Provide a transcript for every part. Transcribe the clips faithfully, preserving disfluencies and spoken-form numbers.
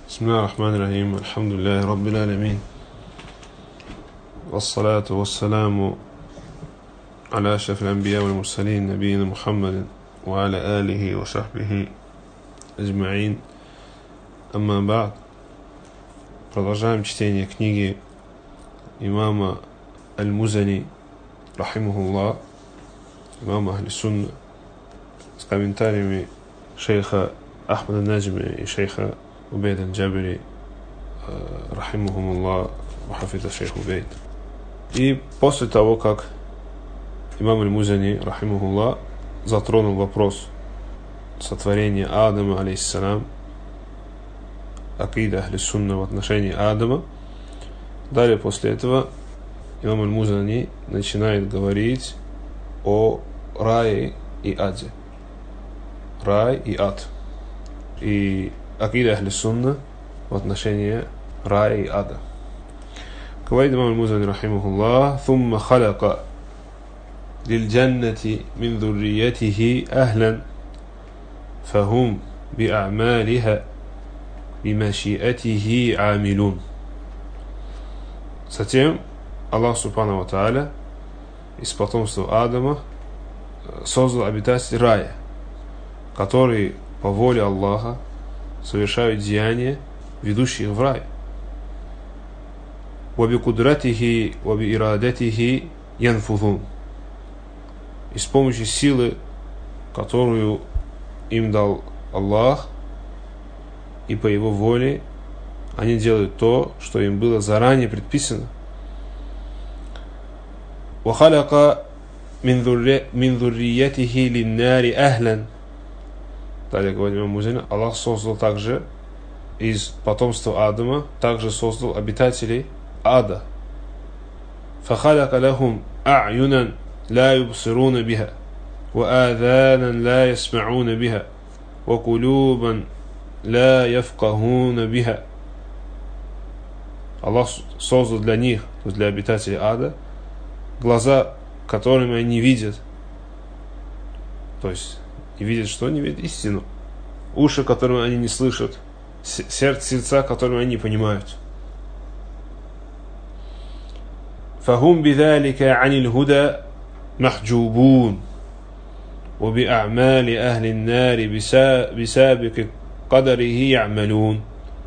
بسم الله الرحمن الرحيم الحمد لله رب العالمين والصلاة والسلام على أشرف الأنبياء والمرسلين نبينا محمد وعلى آله وصحبه أجمعين. أما بعد, продолжаем чтение книги имама Аль-Музани рахимахуллах, имама Ахли Сунна, с комментариями шейха Ахмада Наджми и шейха Убейд Аль-Джабири рахимахумуллах ва хафиза шейх Убейд. И после того, как имам Аль-Музани рахимахуллах затронул вопрос сотворения Адама алейхиссалям, акида Ахли Сунна в отношении Адама, далее после этого имам Аль-Музани начинает говорить о рае и аде. Рай и ад. И акида Ахли Сунна в отношении рая и ада. Говорит имам Аль-Музани рахимахуллах: «Thumma халака лиль-джаннати мин зурриятихи ахлан, фахум би'амалиха бимашиатихи амилун». Затем Аллах Субхану ва Тааля из потомства Адама создал обитателей рая, которые по воле Аллаха совершают деяния, ведущие в рай. «Ваби кудратихи, ваби ирадатихи янфузун». И с помощью силы, которую им дал Аллах, и по его воле, они делают то, что им было заранее предписано. «Вахаляка мин зурриятихи линнари ахлян». Далее говорит имам Музани: Аллах создал также из потомства Адама, также создал обитателей ада. «Фахаляка лахум а'юнан ла юбсируна биха, ва аданан ла ясма'уна биха, ва кулубан ла яфкахуна биха». Аллах создал для них, то есть для обитателей ада, глаза, которыми они видят, то есть и видят, что они видят истину, уши, которыми они не слышат, сердце, сердца, которыми они не понимают. فهم بذلك عن الهدى محجوبون وبأعمال أهل النار بسابق قدره يعملون.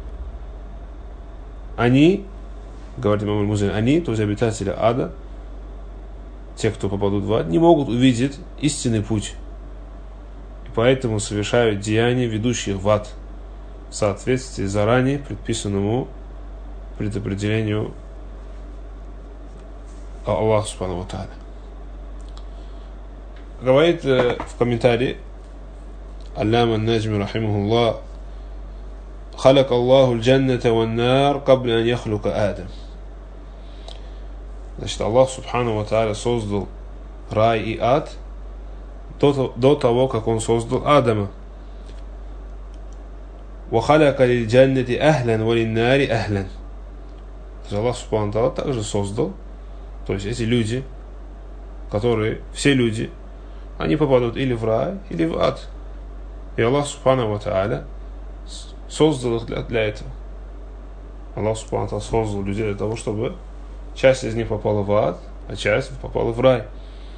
Они, говорит имам Аль-Музани, они, то есть обитатели ада, те, кто попадут в ад, не могут увидеть истинный путь, и поэтому совершают деяния, ведущие в ад, в соответствии с заранее предписанному предопределению Аллаха Субхану ва Тааля. Говорит э, в комментарии Аллама Наджми рахимахуллах: «Халак Аллаху аль-джанната ван-нар кабля ан яхлука Адам». Значит, Аллах Субхану ва Тааля создал рай и ад до, до того, как Он создал Адама. «Вахаляка лиль-джаннати ахлян ва лин-нари ахлян». То есть Аллах Субхану ва Тааля также создал, то есть эти люди, которые, все люди, они попадут или в рай, или в ад. И Аллах Субхану ва Тааля создал их для, для этого. Аллах Субхану ва Тааля создал людей для того, чтобы часть из них попала в ад, а часть попала в рай.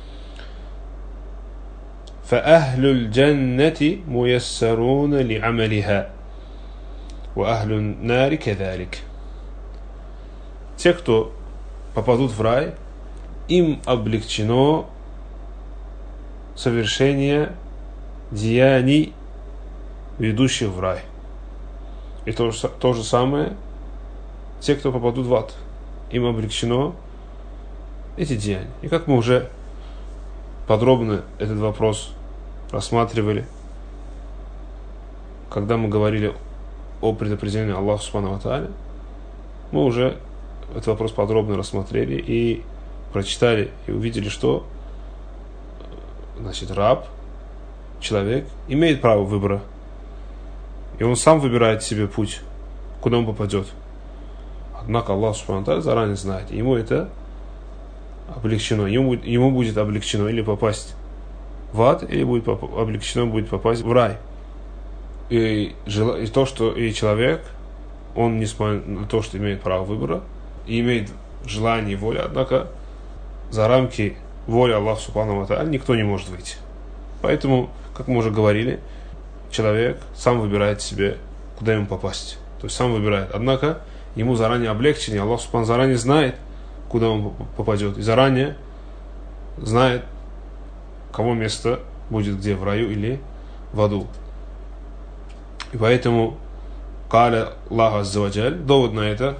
فَأَهْلُ الْجَنَّةِ مُيَسَّرُونَ لِعَمَلِهَا وَأَهْلُ النَّارِ كَذَلِكَ. Те, кто попадут в рай, им облегчено совершение деяний, ведущих в рай. И то же, то же самое те, кто попадут в ад, им облегчено эти деяния. И как мы уже подробно этот вопрос рассматривали, когда мы говорили о предопределении Аллаха Субхану ва Тааля, мы уже этот вопрос подробно рассмотрели и прочитали, и увидели, что, значит, раб, человек, имеет право выбора. И он сам выбирает себе путь, куда он попадет. Однако Аллах Субхану ва Тааля заранее знает, ему это облегчено. Ему, ему будет облегчено или попасть в ад, или будет облегчено будет попасть в рай. И, и то, что и человек, он, несмотря на то, что имеет право выбора, и имеет желание и волю, однако за рамки воли Аллаха Субхану ва Тааля никто не может выйти. Поэтому, как мы уже говорили, человек сам выбирает себе, куда ему попасть. То есть сам выбирает. Однако ему заранее облегчение. Аллах Субхану заранее знает, куда он попадет. И заранее знает, кого место будет где, в раю или в аду. И поэтому Каля Аллах Азза ва Джаль, довод на это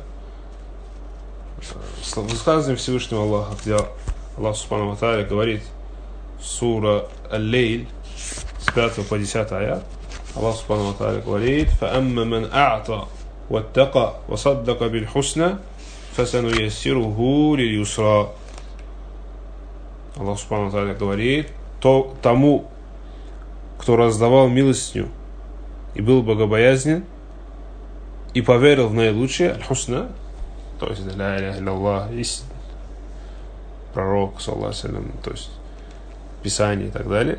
высказывание Всевышнего Аллаха, где Аллах Субхану ва Тааля говорит, сура Аль-Лейль, с пятого по десятый аят, Аллах Субхану ва Тааля говорит: فَأَمَّا مَنْ أَعْطَى وَاتَّقَى وَصَدَّقَ بِالْحُسْنَى فَسَنُيَسِّرُهُ لِلْيُسْرَى. Аллах Субхану ва Тааля говорит: то, тому, кто раздавал милостыню и был богобоязнен и поверил в наилучшее, аль-хусна, то есть ля иляха илляллах, истина, пророк, саллаллаху алейхи ва саллям, то есть Писание и так далее,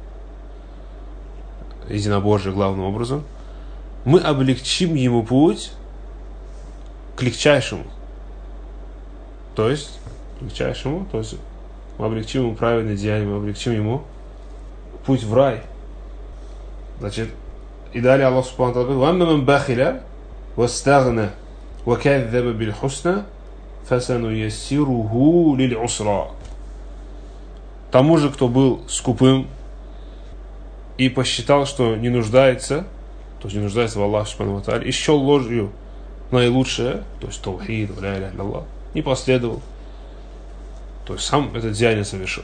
единобожие главным образом, мы облегчим ему путь к легчайшему. То есть, к легчайшему, то есть мы облегчим ему праведное деяние, мы облегчим ему путь в рай. Значит, и далее Аллах Субхану ва Тааля говорит: «Вамма ман бахиля вастагна ва кадзаба бил хусна фасануяссируху лил усра». Тому же, кто был скупым и посчитал, что не нуждается, то есть не нуждается в Аллахе Субхану ва Тааля, и счел ложью наилучшее, то есть таухид, ля иляха илляллах, не последовал, то есть сам это деяние совершил.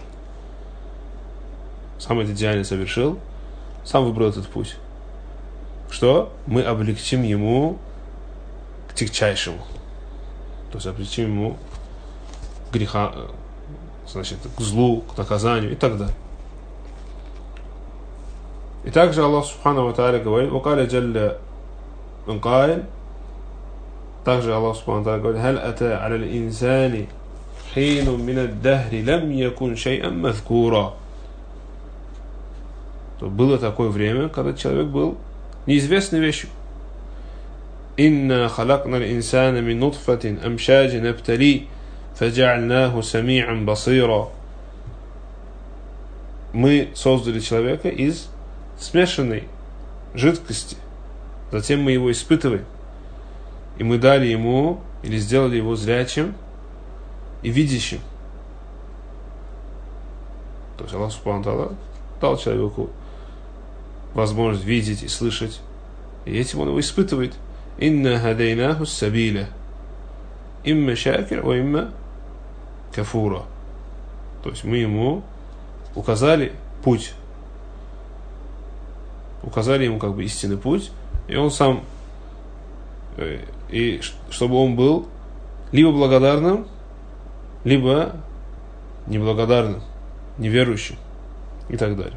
Сам это деяние совершил, сам выбрал этот путь. Что? Мы облегчим ему к тягчайшему. То есть облегчим ему к греха, значит, к злу, к наказанию и так далее. И также Аллах Субхану ва Тааля говорит: «Вакаля джалля ман кайл». Также Аллах Субхану ва Тааля говорит: «Халь ата аля л-инсани хинун мин ад-дахри лам якун шай'ан мазкура». То было такое время, когда человек был неизвестной вещью. «Инна халакна л-инсана мин нутфатин амшаджин набтали фаджа'альнаху сами'ан басира». Мы создали человека из смешанной жидкости, затем мы его испытываем, и мы дали ему, или сделали его зрячим и видящим. То есть Аллах Субхану ва Тааля дал человеку возможность видеть и слышать, и этим он его испытывает. «Инна хадайнаху сабиля имма шакир ва имма кафура». То есть мы ему указали путь, указали ему как бы истинный путь, и он сам, и чтобы он был либо благодарным, либо неблагодарным, неверующим и так далее.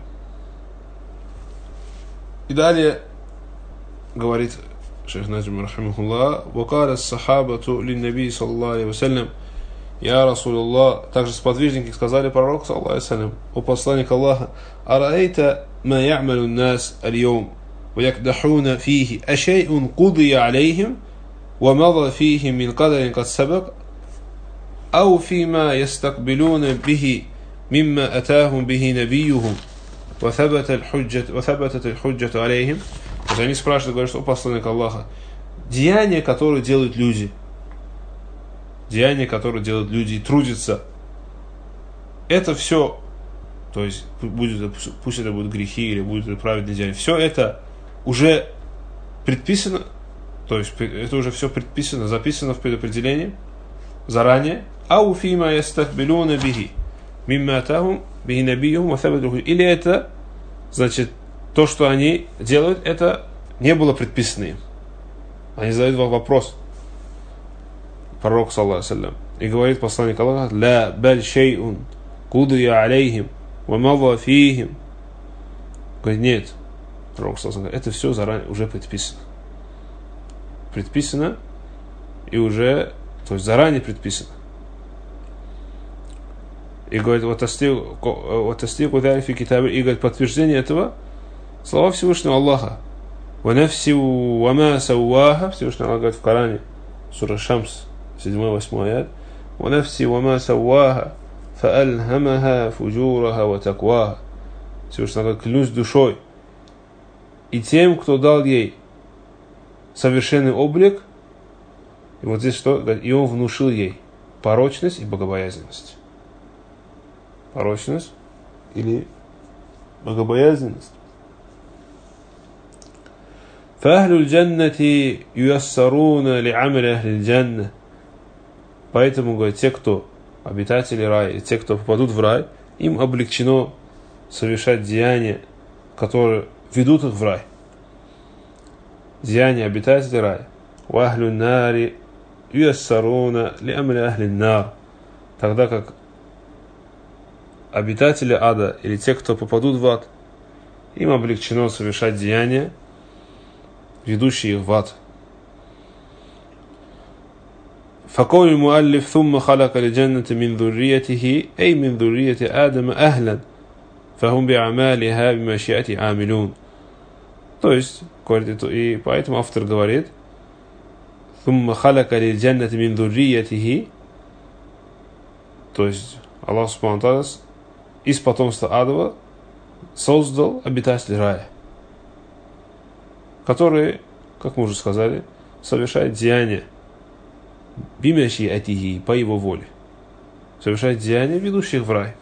И далее говорит шейх Наджим рахимахуллах: «Вакаля ас-сахабату лин-наби саллаллаху алейхи ва саллям, я Расулуллах». Также сподвижники сказали пророку саллаллаху алейхи ва саллям: «О посланник Аллаха, араэйта ма я'малу ан-нас аль-йом ва якдахуна фихи ашай'ун кудия алейхим ва мада фихи мин кадарин кад сабак ау фима ястакбилуна бихи мимма атахум бихи набиюхум ва табатат аль-худжату алейхим». То есть они спрашивают, говорят: что посланник Аллаха, деяния, которые делают люди, деяния, которые делают люди и трудятся, это все, то есть будет, пусть это будут грехи или будет это праведные деяния, все это уже предписано, то есть это уже все предписано, записано в предопределении заранее. Ау фима ястахбилуна бихи мимма атахум бихи набиюхум ва табатат аль-худжату. Или это, значит, то, что они делают, это не было предписано им. Они задают вам вопрос пророку саллаллаху алейхи ва саллям, и говорит посланник Аллаха: «Ля баль шей'ун кудия алейхим ва мада фихим». Говорит: нет, пророк саллаллаху алейхи ва саллям, это все заранее уже предписано. Предписано и уже, то есть заранее предписано. И говорит: вот тастику даль фи китабе, и говорит, подтверждение этого слова Всевышнего Аллаха: وَنَفْسِ وَمَا سَوَّاهَا, Всевышний Аллах говорит в Коране, сура Шамс, седьмой-восьмой аят, وَنَفْسِ وَمَا سَوَّاهَا فَأَلْهَمَهَا فُجُورَهَا وَتَقْوَاهَا. Всевышний Аллах, клянусь душой и тем, кто дал ей совершенный облик, и вот здесь что? И он внушил ей порочность и богобоязненность. Порочность или богобоязненность. فَأَهْلُ الْجَنَّةِ يُيَسَّرُونَ لِعَمَلِ أَهْلِ الْجَنَّةِ. Поэтому, говорит, те, кто обитатели рая, и те, кто попадут в рай, им облегчено совершать деяния, которые ведут их в рай. Деяния обитателей рая. وَأَهْلُ النَّارِ يُيَسَّرُونَ لِعَمَلِ أَهْلِ النَّارِ. Тогда как обитатели ада, или те, кто попадут в ад, им облегчено совершать деяния, ведущие их в ад. فقول المؤلف ثم خلق الجنة من ذريته أي من ذرية آدم أهلا فهم بأعمالها بمشيئة عاملون. То есть, и поэтому автор говорит ثم خلق الجنة من ذريته, то есть Аллах Субхану ва Тааля из потомства Адама создал обитателей рая, которые, как мы уже сказали, совершают деяния бимяшиатихи, по его воле, совершают деяния, ведущих в рай.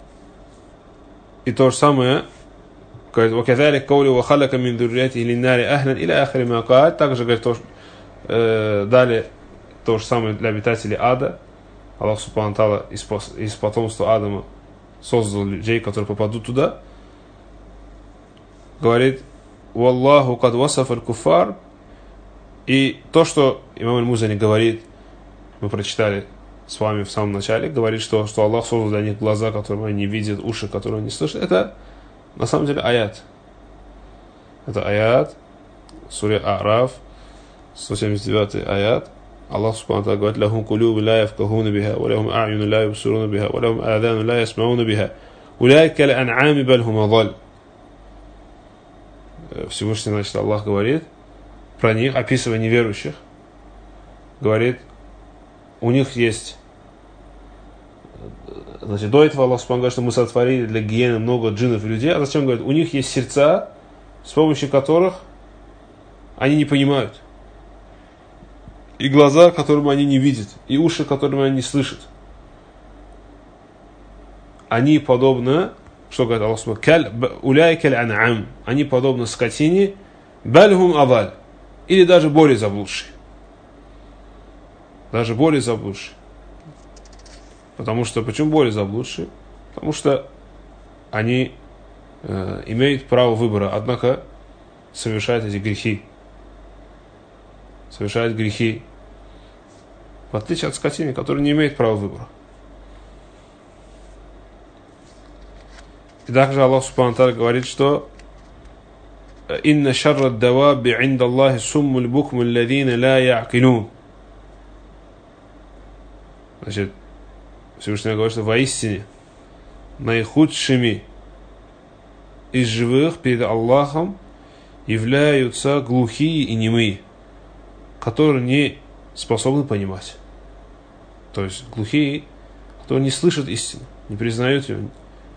И то же самое, وَكَذَلِكَ قَوْلُ وَخَلَقَ مِنْ ذُرِّيَّتِهِ لِلنَّارِ أَهْلًا إِلَى آخِرِ مَا قَالَ. Также, говорит, то, э, далее то же самое для обитателей ада. Аллах Субхану ва Тааля из, из потомства Адама создал людей, которые попадут туда. Говорит, «Валлаху кад васаф аль-куфар». И то, что имам аль-Музани говорит, мы прочитали с вами в самом начале, говорит, что, что Аллах создал для них глаза, которые они не видят, уши, которые они слышат. Это на самом деле аят. Это аят, суре А'раф, сто семьдесят девятый аят. Аллах Субхану ва Тааля говорит, «Лахум кулюбу ла яфкахуна биха, ва лахум а'юну ла юбсируна биха, ва лахум а'дану ла ясмауна биха, уляйка л'ан'ами баль хум адаль». Всевышний, значит, Аллах говорит про них, описывая неверующих, говорит, у них есть, значит, до этого Аллах Субхану говорит, что мы сотворили для гиены много джиннов и людей, а зачем говорит, у них есть сердца, с помощью которых они не понимают, и глаза, которыми они не видят, и уши, которыми они не слышат. Они подобны, что говорит Аллах Субхану, уляйка аль-ан'ам, они подобны скотине, бальхум адаль, или даже более заблудшие. Даже более заблудшие. Потому что, почему более заблудшие? Потому что они э, имеют право выбора, однако совершают эти грехи. Совершают грехи. В отличие от скотины, которая не имеет права выбора. И также Аллах Субхану ва Тааля говорит, что «Инна шарра даваби инда Аллахи суммуль букму алладина ла я'килун». Значит, Всевышний говорит, что воистине наихудшими из живых перед Аллахом являются глухие и немые, которые не способны понимать. То есть глухие, которые не слышат истину, не признают ее.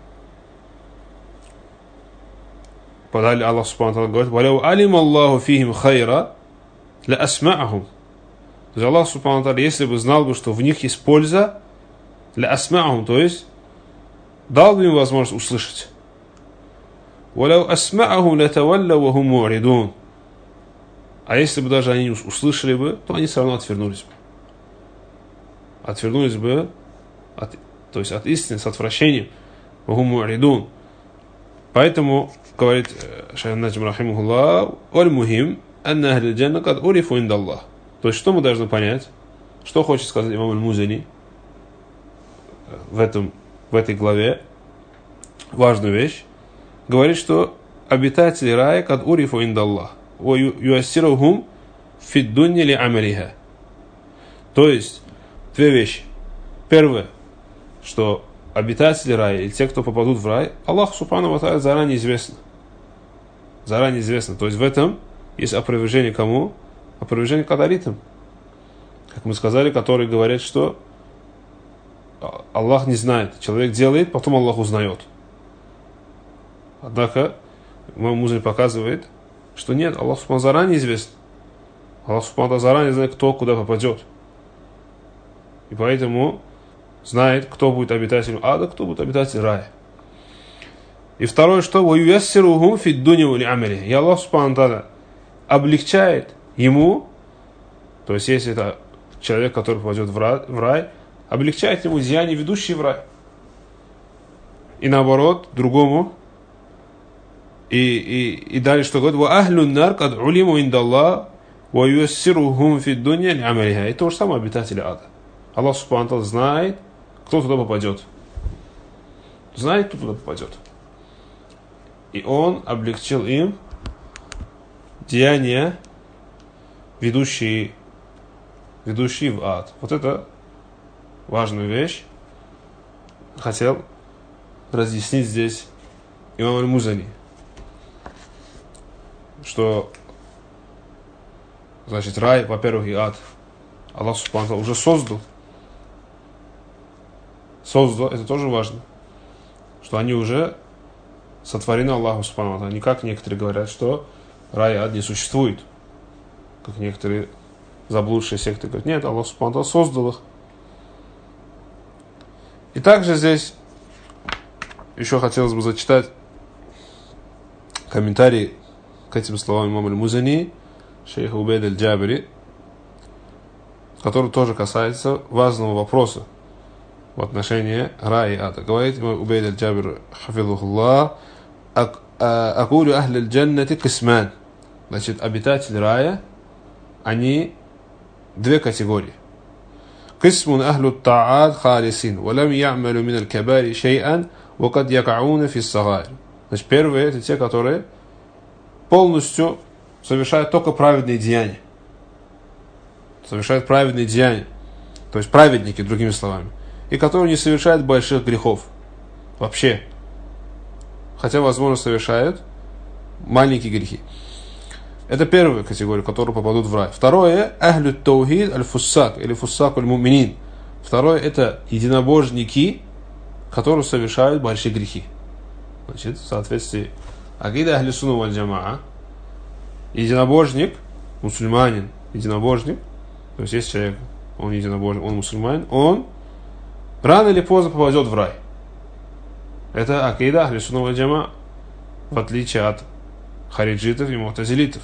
Подали Аллах Субхану ва Тааля говорит, «Валяу алим Аллаху фихим хайра ля асма'ахум». То есть Аллах Субхану ва Тааля, если бы знал бы, что в них есть польза, ля асма'ахум, то есть дал бы им возможность услышать. «Валяу асма'ахум ля тавалла ва хум му'ридун». А если бы даже они услышали бы, то они все равно отвернулись бы. Отвернулись бы, от, то есть от истины, с отвращением. Ва хум му'ридун. Поэтому, говорит Шайх Наджм рахимахуллах, «Аль-мухим, анна ахли джанна кад урифу инда Аллах». То есть, что мы должны понять? Что хочет сказать имам аль-Музани в, этом, в этой главе? Важную вещь. Говорит, что обитатели рая кад урифу инда Аллах. Ва юассирухум фид дунья ли амалиха. То есть, две вещи. Первое, что обитатели рая, или те, кто попадут в рай, Аллах Субхану ва Тааля заранее известно. Заранее известно. То есть в этом есть опровержение кому? Опровержение кадаритам. Как мы сказали, которые говорят, что Аллах не знает. Человек делает, потом Аллах узнает. Однако, имам Музани показывает, что нет, Аллах субхану заранее известен. Аллах субхану заранее знает, кто куда попадет. И поэтому знает, кто будет обитателем ада, кто будет обитателем рая. И второе, что وَيُيَسِّرُهُمْ فِي الدُّنْيَا وَالْعَمَلِ. И Аллах субхану тааля облегчает ему, то есть если это человек, который попадет в рай, в рай, облегчает ему деяния, ведущие в рай. И наоборот, другому. И, и, и далее что говорит? وَأَهْلُ النَّارِ قَدْ عُلِمُوا عِنْدَ اللَّهِ وَيُيَسِّرُهُمْ فِي الدُّنْيَا لِعَمَلِهَا. И то же самое обитатели ада. Аллах субхану тааля знает, кто туда попадет. Знает, кто туда попадет. И Он облегчил им деяния, ведущие, ведущие в ад. Вот это важную вещь хотел разъяснить здесь имам Аль-Музани, что значит рай, во-первых, и ад Аллах субхану тааля уже создал. Создал, это тоже важно, что они уже сотворены Аллаху субхану тааля. Не как некоторые говорят, что рай и ад не существует. Как некоторые заблудшие секты говорят, нет, Аллах субхану тааля создал их. И также здесь еще хотелось бы зачитать комментарий к этим словам имама Аль-Музани, шейха Убейд Аль-Джабри, который тоже касается важного вопроса в отношении рая и ада. Говорит имам Убейд Аль-Джабри, хафизухуллах, акулю ахли аль-джаннати кисман. Значит, обитатели рая, они две категории. قسم أهل الطاعات خالصين ولم يعملوا من الكبائر شيئا وقد يقعون في الصغائر. Значит, первые это те, которые полностью совершают только праведные деяния. Совершают праведные деяния. То есть праведники, другими словами. И которые не совершают больших грехов. Вообще. Хотя, возможно, совершают маленькие грехи. Это первая категория, которые попадут в рай. Второе, ахлю таухид аль-фуссак, или фуссак аль-муминин. Второе, это единобожники, которые совершают большие грехи. Значит, в соответствии акида ахли сунна валь джамаа, единобожник, мусульманин, единобожник, то есть есть человек, он единобожник, он мусульманин, он рано или поздно попадет в рай. Это акида ахли сунна валь джамаа, в отличие от хариджитов и мутазилитов.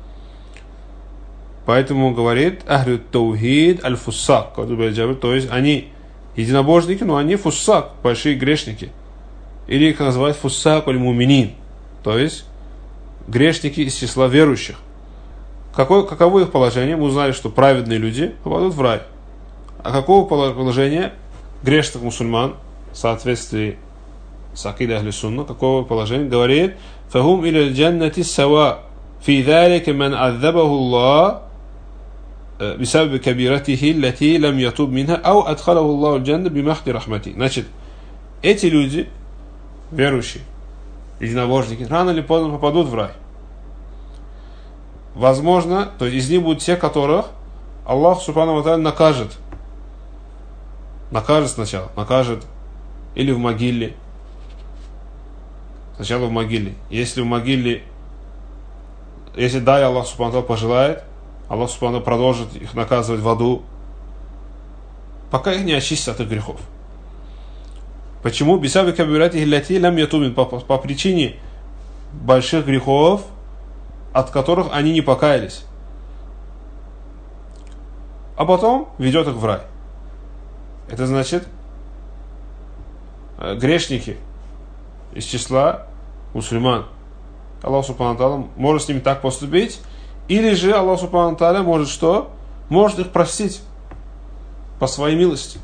Поэтому говорит ахлю таухид аль-фуссак, то есть они единобожники, но они фуссак, большие грешники. Или их называют фуссак аль-муминин, то есть грешники из числа верующих. Какое, каково их положение? Мы узнали, что праведные люди попадут в рай. А какого положения грешных мусульман в соответствии с акидой ахли сунна, какого положения? Говорит: фахум иля аль-джаннати сава фи залика ман аззабаху Аллах бисабби кабиратихи лати лам ятуб минха ау адхалаху Аллаху аль-джанна бимахди рахмати. Значит, эти люди, верующие, единобожники, рано или поздно попадут в рай. Возможно, то есть из них будут те, которых Аллах субхану ва тааля накажет. Накажет сначала, накажет или в могиле. Сначала в могиле. Если в могиле, если далее Аллах субхану ва тааля пожелает, Аллах субхану ва тааля продолжит их наказывать в аду, пока их не очистят от их грехов. Почему? Бисаби кабирати лати лам ятубин, по причине больших грехов, от которых они не покаялись. А потом ведет их в рай. Это значит, грешники из числа мусульман, Аллах субхану ва тааля может с ними так поступить, или же Аллах субхану ва тааля может что? Может их простить по своей милости.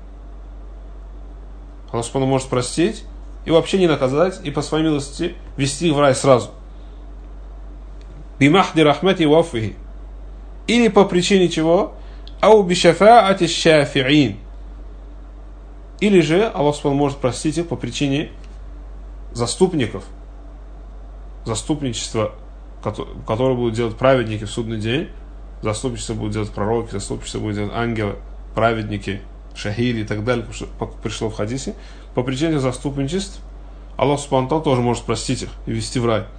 Аллах субхану может простить и вообще не наказать, и по своей милости вести их в рай сразу. Бимахди рахмати вафихи. Или по причине чего? Ау бишафаати шафиин. Или же Аллах субхану может простить их по причине заступников, заступничества которые будут делать праведники в судный день, заступничество будут делать пророки, заступничество будут делать ангелы, праведники, шахиды и так далее, что пришло в хадисе. По причине заступничеств Аллах Субхану ва Тааля тоже может простить их и ввести в рай.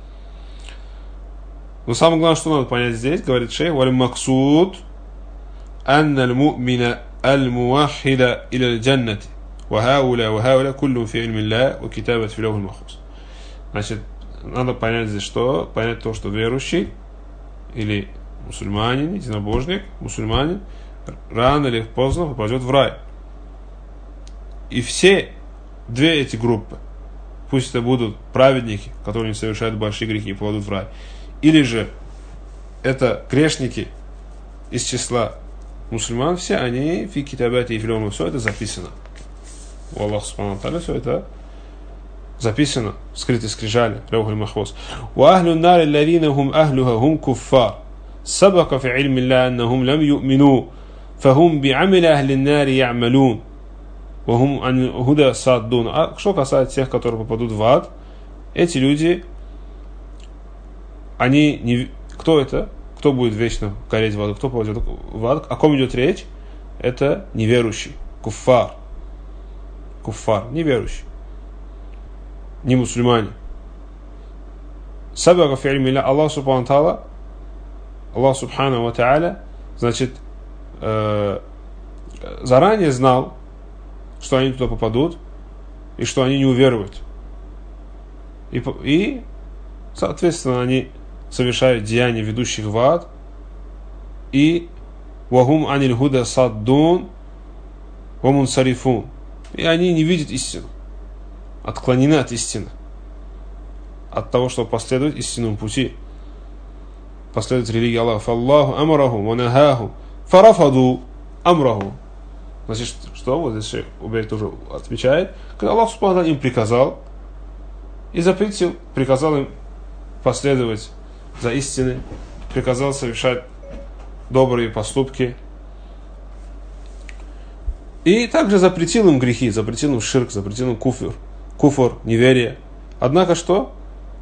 Но самое главное, что надо понять здесь, говорит шейх, «Валь максуд анна аль-му'мина аль-муахида иля аль-джаннати, ва хауля ва хауля куллум фи ильми Аллах, ва китабат фи лавхил махфуз». Значит, надо понять здесь, что понять то, что верующий или мусульманин, единобожник, мусульманин рано или поздно попадет в рай. И все две эти группы, пусть это будут праведники, которые не совершают большие грехи и попадут в рай, или же это грешники из числа мусульман, все они фи китабати и филому, все это записано. У Аллаха Субхану ва Тааля все это записано в скрытой скрижали, лавхил махфуз. Ва ахлю нари аллазина хум ахлюха хум куффар, сабака фи илми Аллах аннахум лам ю'мину, фахум би'амили ахли нари я'малун, ва хум ан худа саддун. А что касается тех, которые попадут в ад, эти люди, они не... Кто это? Кто будет вечно гореть в аду? Кто попадет в ад? О ком идет речь? Это неверующий, куффар. Куффар, неверующий. Не мусульмане. Сабака фи илми Аллах Субхану ва Тааля, Аллах Субхану ва Тааля, значит, э, заранее знал, что они туда попадут и что они не уверуют. И, и соответственно, они совершают деяния, ведущих в ад, и вахум аниль худа саддун вамун сарифун, и они не видят истину, отклонены от истины, от того, чтобы последовать истинному пути, последовать религии Аллаха. Аллаху амраху ва нахаху фарафаду амраху. Значит, что вот здесь шейх Убейд тоже отмечает, когда Аллах Субхану ва Тааля им приказал и запретил, приказал им последовать за истиной, приказал совершать добрые поступки, и также запретил им грехи, запретил им ширк, запретил им куфр, куфр, неверие. Однако что?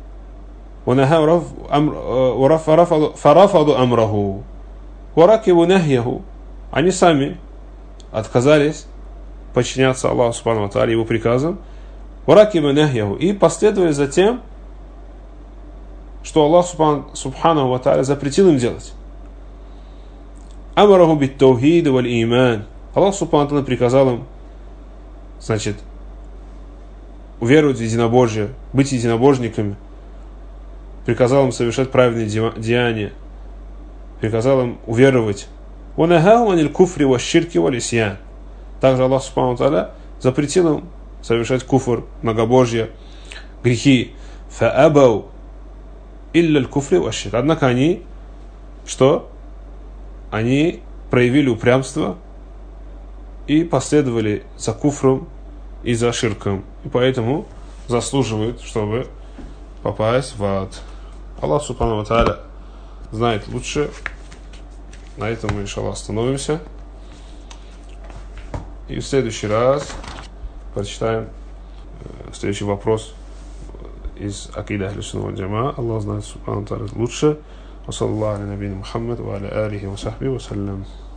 Фарафаду амраху варакибу нахьяху. Они сами отказались подчиняться Аллаху Субхану ва Тааля, его приказам, варакибу нахьяху, и последовали за тем, что Аллах Субхану ва Тааля запретил им делать. Амараху бит таухид валь иман. Аллах Субхану ва Тааля приказал им, значит, уверовать в единобожие, быть единобожниками, приказал им совершать праведные деяния, приказал им уверовать. Ванахаху аниль куфри ва ширки валь исьян. Также Аллах Субхану ва Тааля запретил им совершать куфр, многобожие, грехи. Фаабау илля куфри ва ширк. Однако они, что? Они проявили упрямство и последовали за куфром и за ширком, и поэтому заслуживают, чтобы попасть в ад. Аллах Субхану ва Тааля знает лучше. На этом мы, иншаллах, остановимся. И в следующий раз прочитаем следующий вопрос из акиды ахли сунна валь джамаа. Аллах знает Субхану ва Тааля лучше. Ва саллаллаху аля набийина Мухаммад ва аля алихи ва сахбихи ва саллям.